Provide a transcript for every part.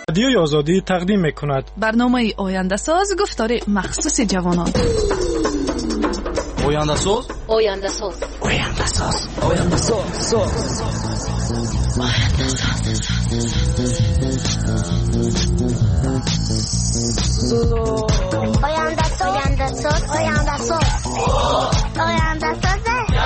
رادیوی آزادی تقدیم می‌کند برنامه آینده ساز گفتار مخصوص جوانان. آینده ساز آینده ساز آینده ساز آینده ساز آینده ساز آینده ساز آینده ساز آینده ساز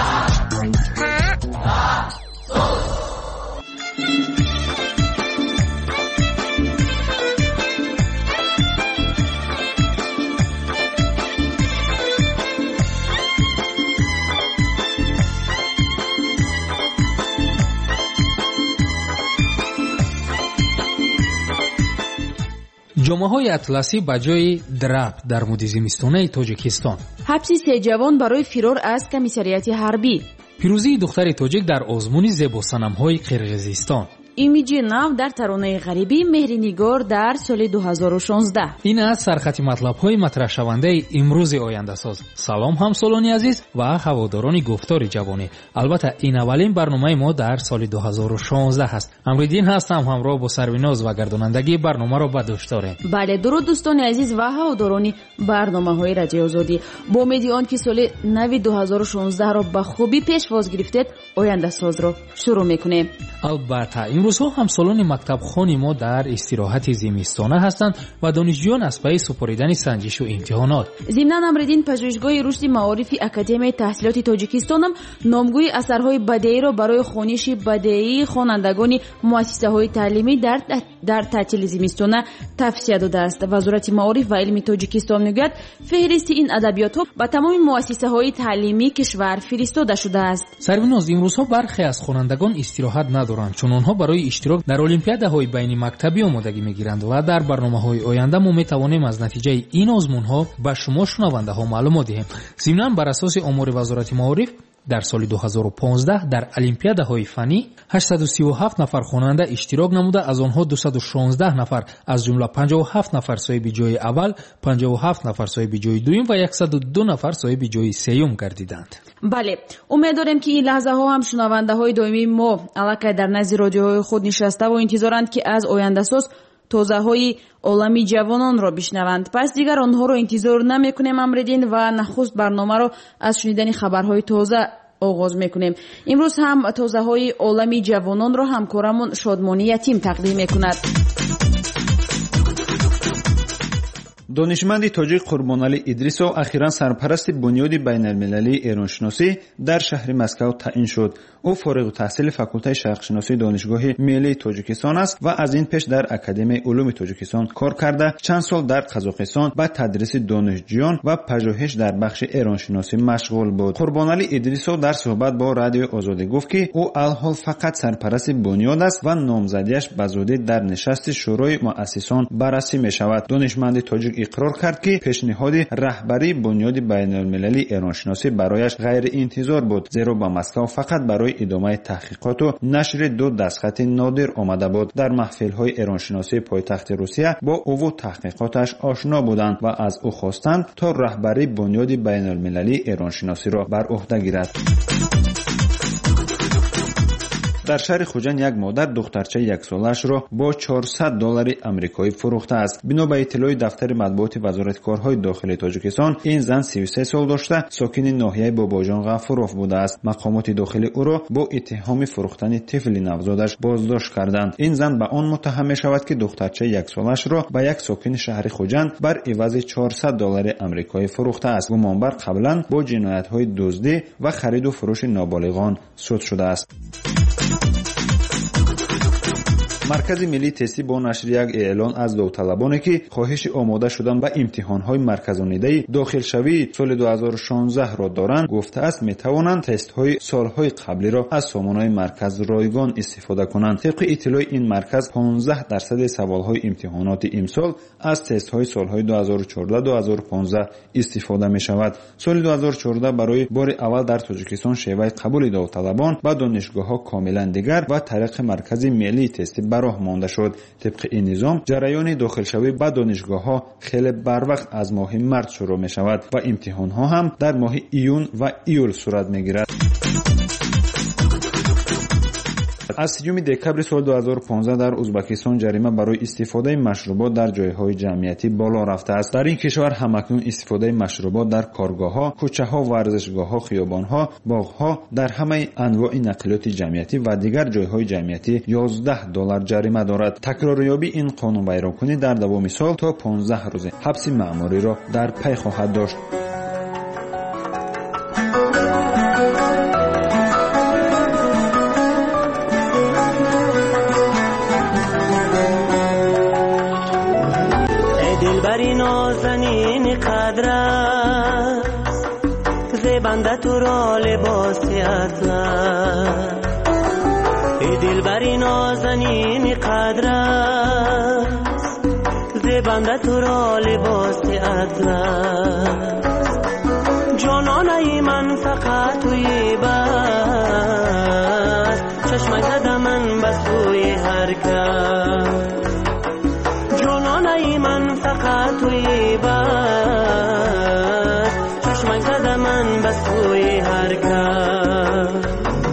ҷомаҳои атласӣ ба ҷои драб дар мудди зимистонаи тоҷикистон. ҳабси се ҷавон барои фирор аз комиссарияти ҳарбӣ. пирӯзии духтари тоҷик дар озмуни зебосанамҳои қирғизистон. имиҷи нав дар таронаи ғарибӣ меҳринигор дар соли 2016. ин аз сархати матлабҳои матраҳшавандаи имрӯзи ояндасоз. салом ҳамсолони азиз ва ҳаводорони гуфтори ҷавонӣ. албатта ин аввалин барномаи мо дар соли 2016 ҳаст. амриддин ҳастам, ҳамроҳ бо сарвиноз ва гардонандагии барномаро ба дӯш дорем. бале, дуруд дӯстони азиз ва ҳаводорони барномаҳои радиои озодӣ. бо умеди он ки соли нави 2016-ро ба хубӣ пешвоз гирифтед, ояндасозро шурӯъ мекунем. албатта имрӯзҳо ҳамсолони мактабхони мо дар истироҳати зимистона ҳастанд ва донишҷӯён аз пайи супоридани санҷишу имтиҳонот. зимнан амриддин пажӯҳишгоҳи рушди маорифи академияи таҳсилоти тоҷикистонам номгӯи асарҳои бадеиро барои хониши бадеии хонандагони муассисаҳои таълимӣ дар таътили зимистона тавсия додааст. вазорати маориф ва илми тоҷикистон мегӯяд феҳристи ин адабиётҳо ба тамоми муассисаҳои таълимии кишвар фиристода шудааст. сарвиноз, имрӯзҳо бархе аз хонандагон истироҳат надоранд, чун онҳо барои иштирок дар олимпиадаҳои байни мактабӣ омодагӣ мегиранд ва дар барномаҳои оянда мо метавонем аз натиҷаи ин озмунҳо ба шумо шунавандаҳо маълумот диҳем. зимнан бар асоси омори вазорати маориф дар соли 2015 дар олимпиадаҳои фанӣ 837 нафар хонанда иштирок намуда, аз онҳо 216 нафар аз ҷумла 57 нафар соҳиби ҷои аввал, 57 нафар соҳиби ҷои дуюм ва 102 нафар соҳиби ҷои сеюм гардиданд. бале, умед дорем ки ин лаҳзаҳо ҳам шунавандаҳои доимии мо аллакай дар назди родиоҳои худ нишаставу интизоранд ки аз ояндасоз тозаҳои олами ҷавононро бишнаванд. пас дигар онҳоро интизор намекунем амридин ва нахуст барномаро аз шунидани хабарҳои тоза оғоз мекунем. имрӯз ҳам тозаҳои олами ҷавононро ҳамкорамон Шодмони Ятим тақдим мекунад. донишманди тоҷик Қурбонали Идрисов ахиран сарпарасти бунёди байналмилалии эроншиносӣ дар шаҳри Москав таъин шуд. ӯ фориғутаҳсили факултаи шарқшиносии донишгоҳи миллии Тоҷикистон аст ва аз ин пеш дар Академияи улуми Тоҷикистон кор карда, чанд сол дар Қазоқистон ба тадриси донишҷӯён ва пажӯҳиш дар бахши эроншиносӣ машғул буд. Қурбонали Идрисов дар суҳбат бо Радиои Озодӣ гуфт, ки ӯ алҳол фақат сарпарасти бунёд аст ва номзадиаш ба зудӣ дар нишасти шӯрои муассисон баррасӣ мешавад. донишманди тоҷик иқрор кард, ки пешниҳоди раҳбарии бунёди байналмилалии эроншиносӣ барояш ғайриинтизор буд, зеро ба Москав фақат барои идомаи таҳқиқоту нашри 2 дастхати нодир омада буд. дар маҳфилҳои эроншиносии пойтахти Русия бо ӯву таҳқиқоташ ошно буданд ва аз ӯ хостанд, то раҳбарии бунёди байналмилалии эроншиносиро бар уҳда гирад. дар шаҳри Хуҷанд як модар духтарчаи яксолаашро бо $400 амрикоӣ фурӯхтааст. бино ба иттилои дафтари матбуоти вазорати корҳои дохилии Тоҷикистон, ин зан 33 сол дошта сокини ноҳияи Бобоҷон Ғафуров будааст. мақомоти дохилӣ ӯро бо иттиҳоми фурӯхтани тифли навзодаш боздошт карданд. ин зан ба он муттаҳам мешавад, ки духтарчаи яксолаашро ба як сокини шаҳри Хуҷанд бар ивази $400 амрикоӣ фурӯхтааст. гумонбар қаблан бо ҷиноятҳои дуздӣ ва хариду фурӯши ноболиғон суд шудааст. маркази миллии тестӣ бо нашри як эълон аз довталабоне ки хоҳиши омода шудан ба имтиҳонҳои марказонидаи дохилшавии соли 2016-ро доранд, гуфтааст метавонанд тестҳои солҳои қаблиро аз сомонаи марказ ройгон истифода кунанд. тибқи иттилои ин марказ 15% саволҳои имтиҳоноти имсол аз тестҳои солҳои 2014-2015 истифода мешавад. соли 2014 барои бори аввал дар Тоҷикистон шеваи қабули довталабон ба донишгоҳҳо комилан дигар ва тариқи маркази миллии тестӣ бароҳ монда шуд. тибқи ин низом ҷараёни дохилшавӣ ба донишгоҳҳо хеле барвақт аз моҳи март шурӯъ мешавад ва имтиҳонҳо ҳам дар моҳи июн ва июл сурат мегирад. از 3 دکامبر سال 2015 در ازبکستان جریمه برای استفاده مشروبات در جایهای جمعیتی بالا رفته است. در این کشور همکنون استفاده مشروبات در کارگاه‌ها، کوچه‌ها، ورزشگاه‌ها، خیابان‌ها، باغ‌ها، در همه انواع نقلیات جمعیتی و دیگر جایهای جمعیتی $11 جریمه دارد. تکراریابی این قانون بیرانکنی در دوام سال تا 15 روز حبس مأموری را در پی خواهد داشت. دلبری نازنین قدر است زبنده تو را لباس اطلس. ای دلبری نازنین قدر است زبنده تو را لباس اطلس. جانانه من فقط توی بس چشم زده من بس توی هر کس. جانانه من فقط توی بس چشم زده من بس توی هر کس.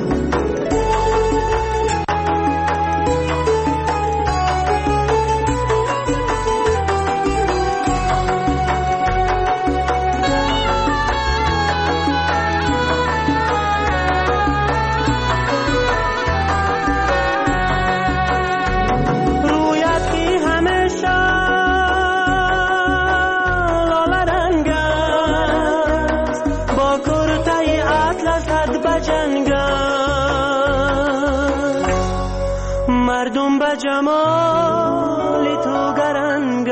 مردم به جمال تو گرنگ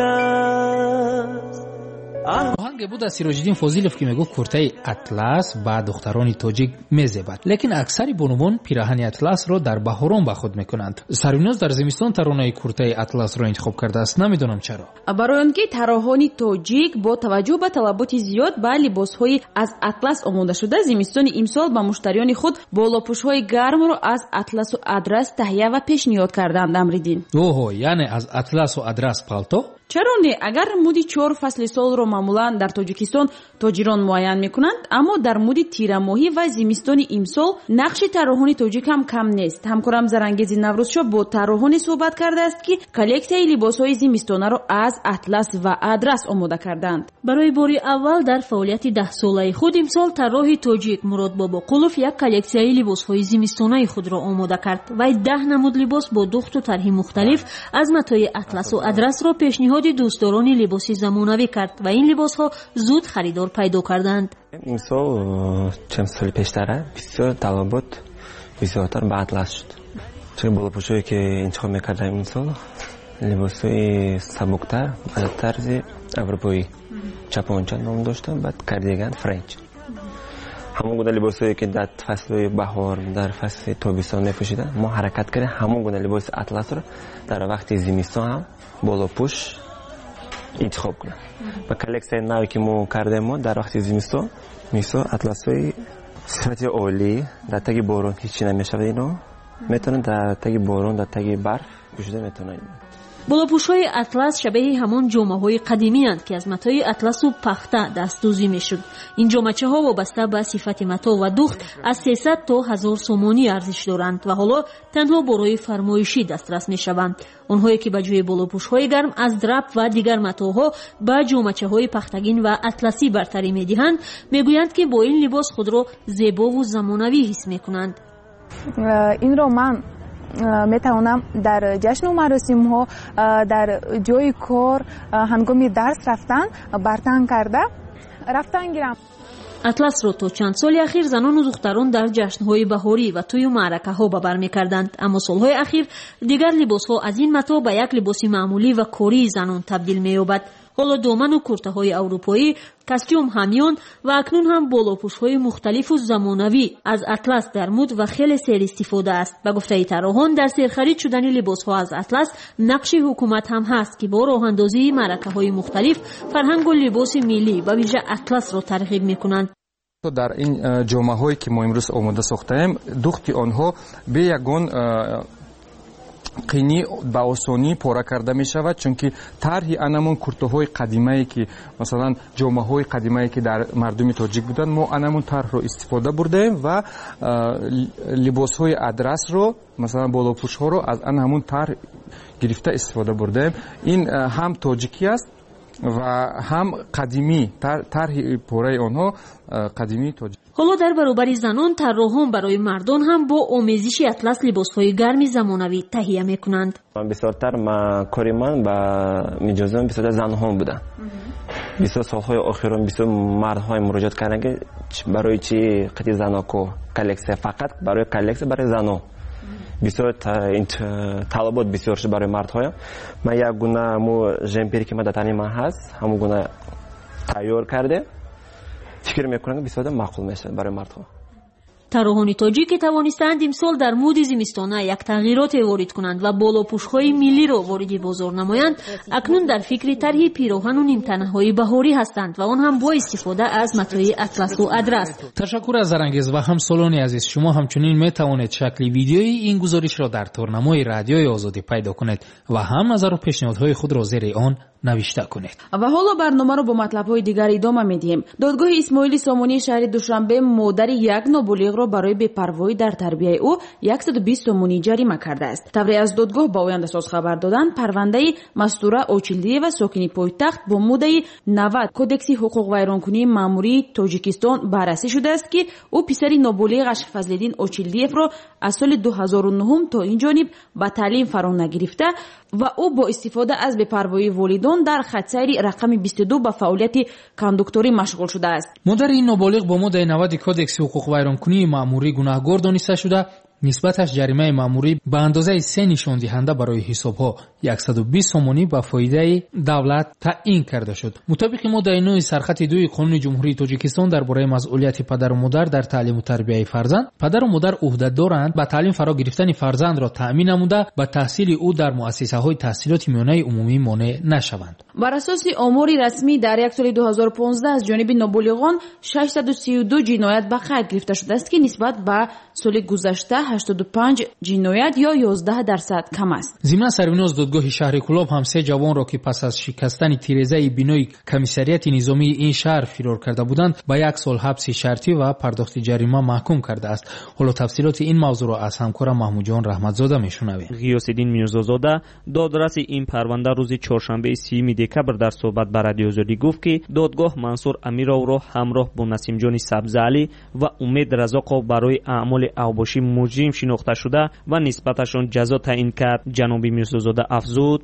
است. آهنگ بود از سیراج‌الدین فاضلов که میگفت کرته اطلس با دختران تاجیک میزبد، لیکن اکثر بانوان پیراهن اطلس را در بهاران با خود میکنند. سریناز در زمستان ترانه کرته اطلس را انتخاب کرده است، نمیدونم چرا. برای آنکه طراحان تاجیک با توجه به طلبات زیاد با لباس‌های از اطلس آماده شده، زمستان امسال با مشتریان خود بالاپوش‌های گرم را از اطلس و ادرس تهیه و پیشنهاد کردند. امریدین اوه، یعنی از اطلس و ادرس پالتو؟ چرا نه؟ اگر مودی 4 فصل سال رو معمولا در تاجیکستان تاجران معین میکنند، اما در مودی تیر ماهی و زمستان امسال نقش طراحان تاجیک هم کم نیست. همکارم زرانگیز نوروزشو با طراحان صحبت کرده است که کلکسیای لباس‌های زمستانه را از اطلس و ادرس آماده کردند. برای بار اول در فعالیت 10 ساله خود امسال طراح تاجیک مراد باباقولوف یک کلکسیای لباس‌های زمستانه خود را آماده کرد و 10 نمود لباس با دخت و طرح مختلف از متای اطلس و ادرس را پیشنهاد دوستداران لباس زمانوی کرد و این لباس‌ها زود خریدار پیدا کردند. این سال چند سال پیشتر بسیار طلبات بسیارتر به اطلس شد. چون بالاپوشایی که انتخاب می‌کردم این سال لباس‌های سبکتر به طرز اروپایی چپانچه نام داشتن، بعد کاردیگان فرنچ. همون گونه لباسایی که در فصل بهار در فصل تابستان می‌پوشیدن ما حرکت کردیم همون گونه لباس اطلس را در وقت زمستان هم بالاپوش انتخاب کنیم. و کلکسیای نوی که ما کردیم ما در وقت زمستان مثلا اطلس‌های صفت عالی در تگ بارون هیچی نمیشه اینا میتونن در تگ بارون در تگ برف پوشیده میتونن. بالاپوش‌های اطلس شبیه همان جامه‌های قدیمی اند که از متای اطلس و پخته دستدوزی میشد. این جامه‌چه‌ها وابسته به صفت متا و دوخت از 300 تا 1000 سومانی ارزش دارند و حالا تنها برای فرمایشی دسترس میشوند. آنهایی که به جای بالاپوش‌های گرم از درپ و دیگر متاها به جامه‌چه‌های پختگین و اطلسی برتری می‌دهند، میگویند که با این لباس خود را زیبا و زمانوی حس می‌کنند. این را من میتوانم در جشن و مراسم ها در جای کار هنگام درس رفتن برتن کرده رفتن گیرم. اطلس را تا چند سال اخیر زنان و دختران در جشن‌های بهاری و توی معرکه‌ها به بر می‌کردند، اما سال‌های اخیر دیگر لباس‌ها از این متا به یک لباس معمولی و کاری زنان تبدیل می‌یابد. حالا دامن و کرته‌های اروپایی، کاستیوم همیان و اکنون هم بالاپوش‌های مختلف و زمانوی از اطلس در مد و خیلی سیر استفاده است. به گفته طراحان در سرخرید شدن لباس‌ها از اطلس نقش حکومت هم هست که با راه‌اندازی معرکه‌های مختلف فرهنگ و لباس ملی و ویژه اطلس را ترغیب می‌کنند. در این جامه‌هایی که ما امروز آماده ساختیم دخت آنها به یگان қини ба осонӣ пора карда мешавад, чунки тарҳи анамон куртаҳои қадимае ки масалан ҷомаҳои қадимае ки дар мардуми тоҷик буданд, мо анамон тарҳро истифода бурдаем ва либосҳои адрасро, масалан болопӯшҳоро аз ана ҳамун тарҳ гирифта истифода бурдаем. Ин ҳам тоҷикӣ аст ва ҳам қадимӣ, тарҳи пораи онҳо қадимии тоҷик. ҳоло дар баробари занон тарроҳон барои мардон ҳам бо омезиши атлас либосҳои гарми замонавӣ таҳия мекунанд. бисёртар кори ман ба миҷозон бисёртар занҳо буда. бисёр солҳои охирон бисёр мардҳо муроҷиат карданд ки барои чӣ қити заноко коллексия, фақат барои коллексия барои занҳо. бисёр талабот бисёр шуд барои мардҳоям. ман як гуна жемпери ки дар тани ман ҳаст, ҳамун гуна тайёр карде фикр мекунам ки бисёр маъқул мешавад барои мардҳо. тарроҳони тоҷик ки тавонистанд имсол дар муди зимистона як тағйироте ворид кунанд ва болопӯшҳои миллиро вориди бозор намоянд, акнун дар фикри тарҳи пироҳану нимтанаҳои баҳорӣ ҳастанд ва он ҳам бо истифода аз матои атласу адрас. ташаккур аз Зарангез ва ҳамсолони азиз. шумо ҳамчунин метавонед шакли видеои ин гузоришро дар торнамои радиои Озодӣ пайдо кунед ва ҳам назару пешниҳодҳои худро зери он навишта кунед. ва ҳоло барномаро бо матлабҳои дигар идома медиҳем. додгоҳи Исмоили Сомонии шаҳри Душанбе модари як ноболиғро барои бепарвоӣ дар тарбияи ӯ 120 сомонӣ ҷарима кардааст. тавре аз додгоҳ ба Ояндасоз хабар доданд, парвандаи Мастура Очилдиева сокини пойтахт бо муддаи 90 кодекси ҳуқуқвайронкунии маъмурии Тоҷикистон баррасӣ шудааст ки ӯ писари ноболиғаш Фазлиддин Очилдиевро аз соли 2009 то инҷониб ба таълим фаро нагирифта ва ӯ бо истифода аз бепарвоии волидон дар хатсайри рақами 22 ба фаъолияти кондукторӣ машғул шудааст. модари ин ноболиғ бо моддаи 90 кодекси ҳуқуқвайронкунии маъмурӣ гунаҳгор дониста шуда, нисбаташ ҷаримаи маъмурӣ ба андозаи 3 нишондиҳанда барои ҳисобҳо 120 сомонӣ ба фоидаи давлат таъин карда шуд. мутобиқи моддаи 9 сархати 2 қонуни ҷумҳурии Тоҷикистон дар бораи масъулияти падару модар дар таълиму тарбияи фарзанд, падару модар ӯҳдадоранд ба таълим фаро гирифтани фарзандро таъмин намуда ба таҳсили ӯ дар муассисаҳои таҳсилоти миёнаи умумӣ монеъ нашаванд. бар асоси омори расмӣ дар як соли 2015 аз ҷониби ноболиғон 632 ҷиноят ба қайд гирифта шудааст ки нисбат ба соли гузашта 85 ҷиноят ё 11% кам аст. зимна сарвиноз додгоҳи шаҳри Кӯлоб ҳам 3 ҷавонро ки пас аз шикастани тирезаи бинои комиссарияти низомии ин шаҳр фирор карда буданд ба 1 сол ҳабси шартӣ ва пардохти ҷарима маҳкум кардааст. ҳоло тафсилоти ин мавзӯъро аз ҳамкорам Маҳмудҷон Раҳматзода мешунавем. ғиёсиддин Мирзозода додраси ин парванда рӯзи чоршанбеи 30 декабр дар суҳбат ба Радиои Озодӣ гуфт ки додгоҳ Мансур Амировро ҳамроҳ бо Насимҷони Сабзалӣ ва Умед Разоқов барои аъмоли авбошӣ муҷрим шинохта шуда ва нисбаташон ҷазо таъин кард. ҷаноби Мирзозода афзуд: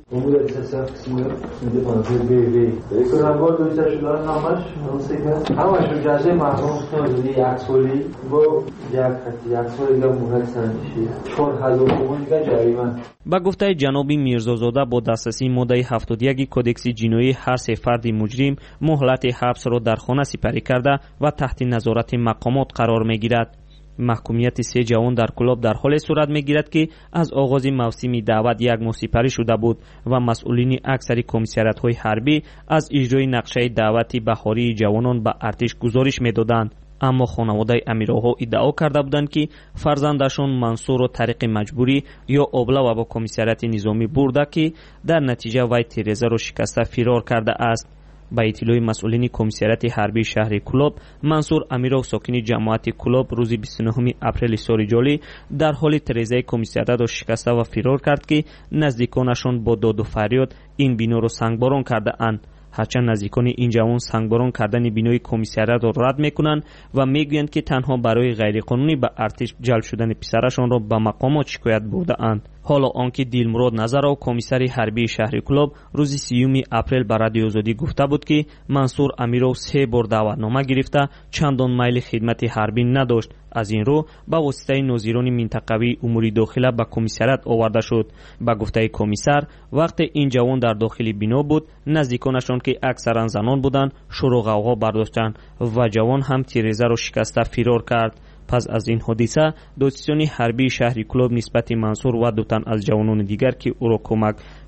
ба гуфтаи ҷаноби Мирзозода бо дастрасии моддаи 71 кодекси ҷиноӣ ҳар се фарди муҷрим муҳлати ҳабсро дар хона сипарӣ карда ва таҳти назорати мақомот қарор мегирад. маҳкумияти 3 ҷавон дар Кӯлоб дар ҳоле сурат мегирад ки аз оғози мавсими даъват 1 моҳ сипарӣ шуда буд ва масъулини аксари комиссариятҳои ҳарбӣ аз иҷрои нақшаи даъвати баҳории ҷавонон ба артиш гузориш медоданд. аммо хонаводаи амироҳо иддао карда буданд ки фарзандашон Мансурро тариқи маҷбурӣ ё облава ба комиссарияти низомӣ бурда ки дар натиҷа вай тирезаро шикаста фирор карда аст. ба иттилои масъулини комиссарияти ҳарбии шаҳри Кӯлоб, Мансур Амиров сокини ҷамоати Кӯлоб рӯзи 29 апрели соли ҷолӣ дар ҳоли тирезаи комиссариятро шикаста ва фирор кард ки наздиконашон бо доду фарёд ин биноро сангборон кардаанд. ҳарчанд наздикони ин ҷавон сангборон кардани бинои комиссариятро рад мекунанд ва мегӯянд ки танҳо барои ғайриқонунӣ ба артиш ҷалб шудани писарашонро ба мақомот шикоят бурдаанд. ҳоло он ки Дилмурод Назаров комиссари ҳарбии шаҳри Кӯлоб рӯзи 30 апрел ба Радиои Озодӣ гуфта буд ки Мансур Амиров 3 бор даъватнома гирифта чандон майли хидмати ҳарбӣ надошт. аз ин рӯ ба воситаи нозирони минтақавии умури дохила ба комиссарият оварда шуд. ба гуфтаи комиссар, вақте ин ҷавон дар дохили бино буд, наздиконашон ки аксаран занон буданд, шӯру ғавғо бардоштанд ва ҷавон ҳам тирезаро шикаста фирор кард. пас аз ин ҳодиса додсиёни ҳарбии шаҳри Кӯлоб нисбати Мансур ва 2 тан аз ҷавонони дигар ки ӯро кӯмак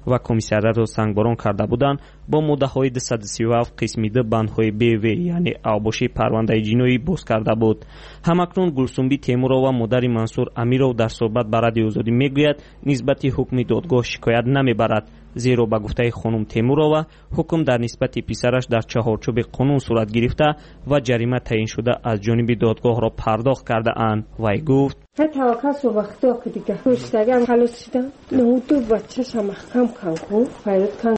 ва комиссариятро сангборон карда буданд, бо моддаҳои 237 қисми 2 бандҳои бв яъне авбоши парвандаи ҷиноӣ боз карда буд. ҳамакнун Гулсумби Темурова модари Мансур Амиров дар суҳбат ба Радиои Озодӣ мегӯяд нисбати ҳукми додгоҳ шикоят намебарад, зеро ба гуфтаи хонум Темурова ҳукм дар нисбати писараш дар чаҳорчӯби қонун сурат гирифта ва ҷарима таъиншуда аз ҷониби додгоҳро пардохт кардаанд. Вай гуфт: توکل و وقتا که دیگه روشتگم خلاص شدم نهودو بچه‌شم محکم کن پیدا کن